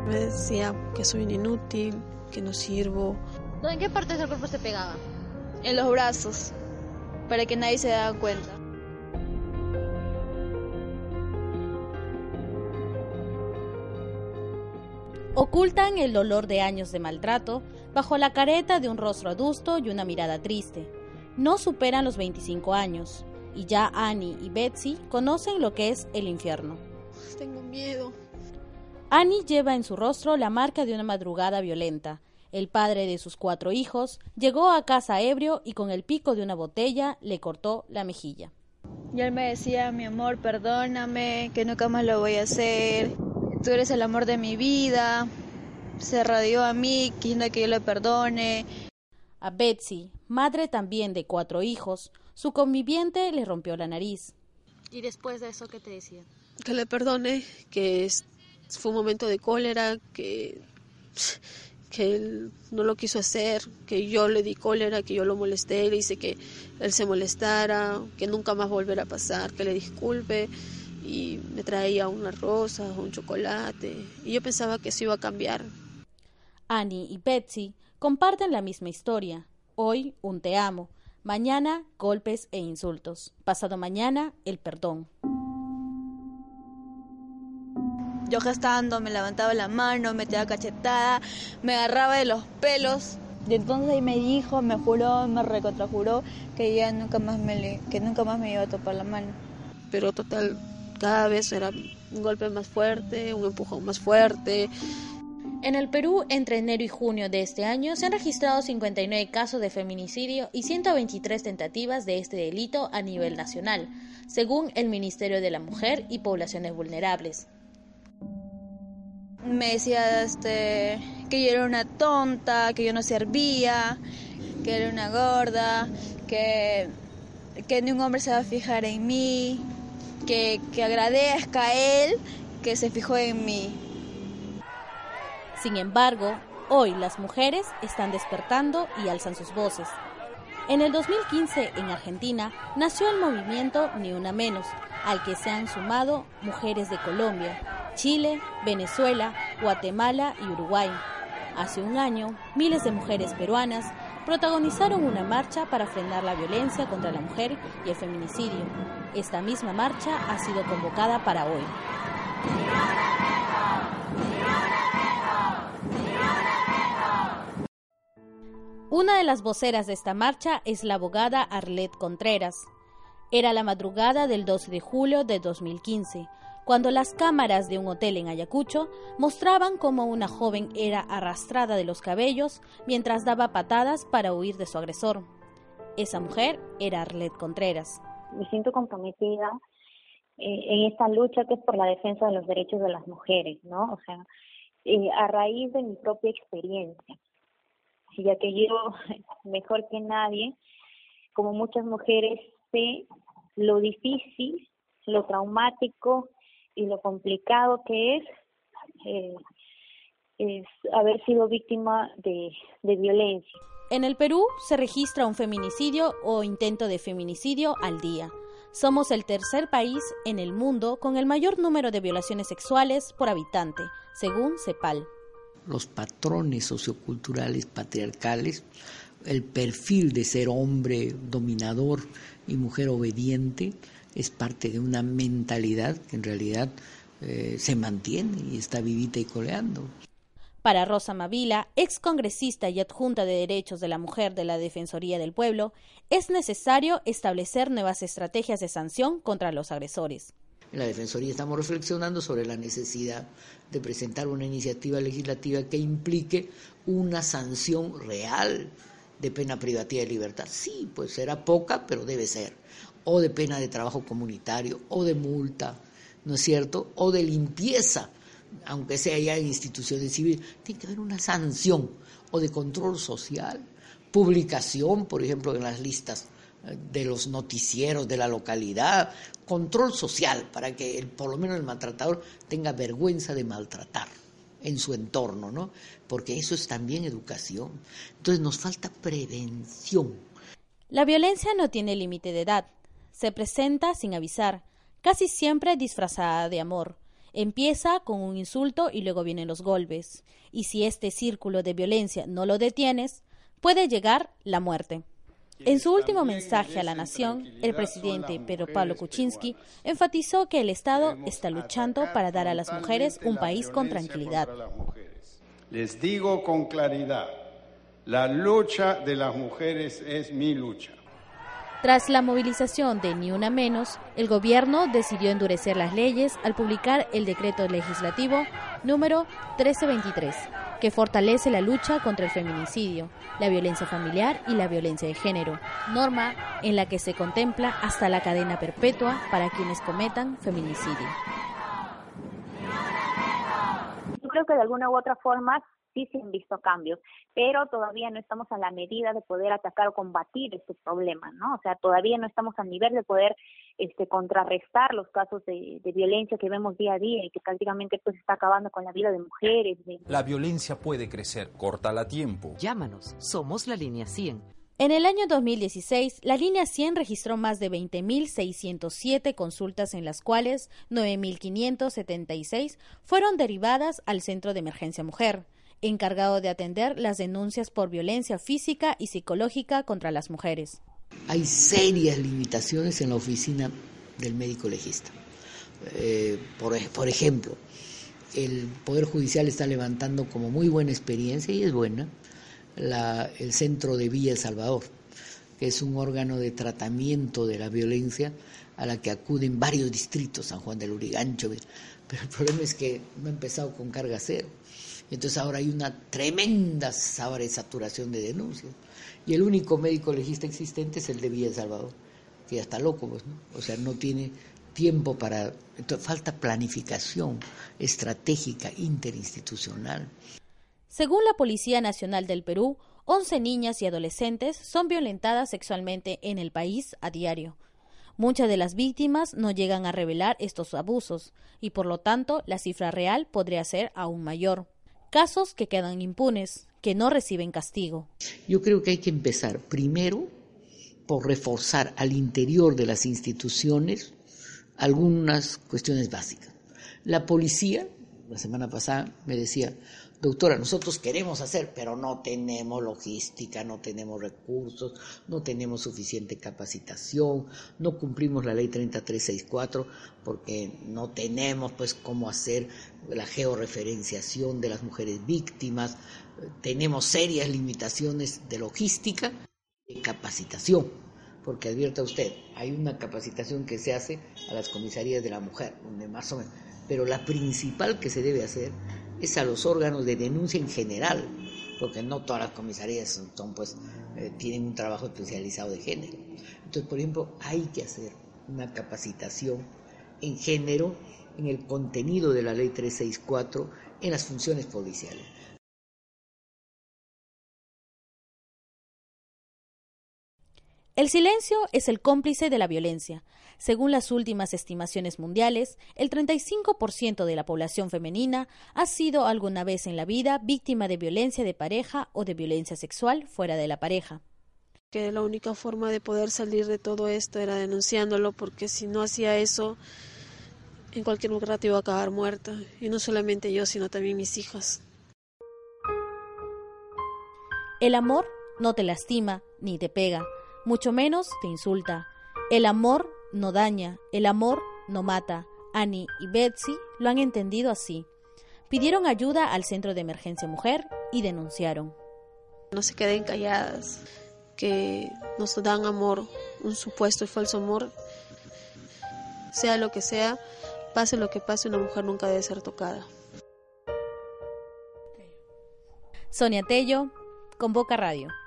Me decía que soy un inútil, que no sirvo. ¿En qué partes del cuerpo se pegaba? En los brazos, para que nadie se daba cuenta. Ocultan el dolor de años de maltrato bajo la careta de un rostro adusto y una mirada triste. No superan los 25 años y ya Annie y Betsy conocen lo que es el infierno. Tengo miedo. Annie lleva en su rostro la marca de una madrugada violenta. El padre de sus 4 hijos llegó a casa ebrio y con el pico de una botella le cortó la mejilla. Y él me decía: mi amor, perdóname, que nunca más lo voy a hacer. Tú eres el amor de mi vida. Se radió a mí, queriendo que yo le perdone. A Betsy, madre también de 4 hijos, su conviviente le rompió la nariz. ¿Y después de eso qué te decía? Que le perdone, que fue un momento de cólera, que él no lo quiso hacer, que yo le di cólera, que yo lo molesté, le hice que él se molestara, que nunca más volverá a pasar, que le disculpe, y me traía unas rosas, un chocolate, y yo pensaba que eso iba a cambiar. Annie y Betsy comparten la misma historia. Hoy un te amo, mañana golpes e insultos, pasado mañana el perdón. Yo gestando, me levantaba la mano, me tiraba cachetada, me agarraba de los pelos. Y entonces ahí me dijo, me juró, me recontrajuró que ya nunca más me iba a topar la mano. Pero total, cada vez era un golpe más fuerte, un empujón más fuerte. En el Perú, entre enero y junio de este año, se han registrado 59 casos de feminicidio y 123 tentativas de este delito a nivel nacional, según el Ministerio de la Mujer y Poblaciones Vulnerables. Me decía que yo era una tonta, que yo no servía, que era una gorda, que ni un hombre se va a fijar en mí, que agradezca a él que se fijó en mí. Sin embargo, hoy las mujeres están despertando y alzan sus voces. En el 2015, en Argentina, nació el movimiento Ni Una Menos, al que se han sumado mujeres de Colombia, Chile, Venezuela, Guatemala y Uruguay. Hace un año, miles de mujeres peruanas protagonizaron una marcha para frenar la violencia contra la mujer y el feminicidio. Esta misma marcha ha sido convocada para hoy. Una de las voceras de esta marcha es la abogada Arlette Contreras. Era la madrugada del 12 de julio de 2015, cuando las cámaras de un hotel en Ayacucho mostraban cómo una joven era arrastrada de los cabellos mientras daba patadas para huir de su agresor. Esa mujer era Arlette Contreras. Me siento comprometida en esta lucha que es por la defensa de los derechos de las mujeres, ¿no? O sea, a raíz de mi propia experiencia, ya que yo, mejor que nadie, como muchas mujeres, sé lo difícil, lo traumático y lo complicado que es haber sido víctima de violencia. En el Perú se registra un feminicidio o intento de feminicidio al día. Somos el tercer país en el mundo con el mayor número de violaciones sexuales por habitante, según CEPAL. Los patrones socioculturales patriarcales, el perfil de ser hombre dominador y mujer obediente, es parte de una mentalidad que en realidad se mantiene y está vivita y coleando. Para Rosa Mavila, excongresista y adjunta de Derechos de la Mujer de la Defensoría del Pueblo, es necesario establecer nuevas estrategias de sanción contra los agresores. En la Defensoría estamos reflexionando sobre la necesidad de presentar una iniciativa legislativa que implique una sanción real de pena privativa de libertad. Sí, pues será poca, pero debe ser. O de pena de trabajo comunitario, o de multa, ¿no es cierto? O de limpieza, aunque sea ya en instituciones civiles. Tiene que haber una sanción, o de control social, publicación, por ejemplo, en las listas de los noticieros de la localidad, control social para que por lo menos el maltratador tenga vergüenza de maltratar en su entorno, ¿no? Porque eso es también educación. Entonces nos falta prevención. La violencia no tiene límite de edad. Se presenta sin avisar, casi siempre disfrazada de amor. Empieza con un insulto y luego vienen los golpes. Y si este círculo de violencia no lo detienes, puede llegar la muerte. En su último mensaje a la nación, el presidente Pedro Pablo Kuczynski enfatizó que el Estado está luchando para dar a las mujeres un país con tranquilidad. Les digo con claridad, la lucha de las mujeres es mi lucha. Tras la movilización de Ni Una Menos, el gobierno decidió endurecer las leyes al publicar el decreto legislativo número 1323, que fortalece la lucha contra el feminicidio, la violencia familiar y la violencia de género, norma en la que se contempla hasta la cadena perpetua para quienes cometan feminicidio. Yo creo que de alguna u otra forma sí se han visto cambios, pero todavía no estamos a la medida de poder atacar o combatir estos problemas, ¿no? O sea, todavía no estamos al nivel de poder contrarrestar los casos de violencia que vemos día a día y que prácticamente pues está acabando con la vida de mujeres. La violencia puede crecer, córtala a tiempo. Llámanos, somos la línea 100. En el año 2016, la línea 100 registró más de 20.607 consultas, en las cuales 9.576 fueron derivadas al Centro de Emergencia Mujer, encargado de atender las denuncias por violencia física y psicológica contra las mujeres. Hay serias limitaciones en la oficina del médico legista. Por ejemplo, el Poder Judicial está levantando como muy buena experiencia, y es buena, el Centro de Villa El Salvador, que es un órgano de tratamiento de la violencia a la que acuden varios distritos, San Juan del Lurigancho, pero el problema es que no ha empezado con carga cero. Entonces ahora hay una tremenda saturación de denuncias. Y el único médico legista existente es el de Villa El Salvador, que ya está loco, pues, ¿no? O sea, no tiene tiempo para... Entonces, falta planificación estratégica interinstitucional. Según la Policía Nacional del Perú, 11 niñas y adolescentes son violentadas sexualmente en el país a diario. Muchas de las víctimas no llegan a revelar estos abusos y, por lo tanto, la cifra real podría ser aún mayor. Casos que quedan impunes, que no reciben castigo. Yo creo que hay que empezar primero por reforzar al interior de las instituciones algunas cuestiones básicas. La policía, la semana pasada, me decía: doctora, nosotros queremos hacer, pero no tenemos logística, no tenemos recursos, no tenemos suficiente capacitación, no cumplimos la ley 3364 porque no tenemos pues cómo hacer la georreferenciación de las mujeres víctimas, tenemos serias limitaciones de logística y capacitación, porque advierta usted, hay una capacitación que se hace a las comisarías de la mujer, donde más o menos, pero la principal que se debe hacer es a los órganos de denuncia en general, porque no todas las comisarías tienen un trabajo especializado de género. Entonces, por ejemplo, hay que hacer una capacitación en género, en el contenido de la ley 364, en las funciones policiales. El silencio es el cómplice de la violencia. Según las últimas estimaciones mundiales, el 35% de la población femenina ha sido alguna vez en la vida víctima de violencia de pareja o de violencia sexual fuera de la pareja. Que la única forma de poder salir de todo esto era denunciándolo, porque si no hacía eso, en cualquier lugar iba a acabar muerta. Y no solamente yo, sino también mis hijas. El amor no te lastima ni te pega, mucho menos te insulta. El amor no daña, el amor no mata. Annie y Betsy lo han entendido así. Pidieron ayuda al Centro de Emergencia Mujer y denunciaron. No se queden calladas, que nos dan amor, un supuesto y falso amor. Sea lo que sea, pase lo que pase, una mujer nunca debe ser tocada. Sonia Tello, Convoca Radio.